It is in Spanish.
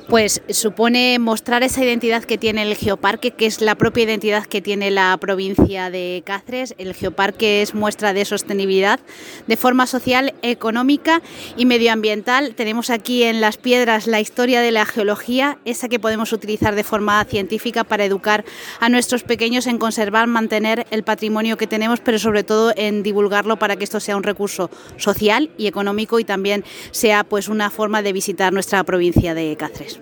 Pues supone mostrar esa identidad que tiene el Geoparque, que es la propia identidad que tiene la provincia de Cáceres. El Geoparque es muestra de sostenibilidad de forma social, económica y medioambiental. Tenemos aquí en las piedras la historia de la geología, esa que podemos utilizar de forma científica para educar a nuestros pequeños en conservar, mantener el patrimonio que tenemos, pero sobre todo en divulgarlo para que esto sea un recurso social y económico y también sea pues una forma de visitar nuestra provincia de Cáceres.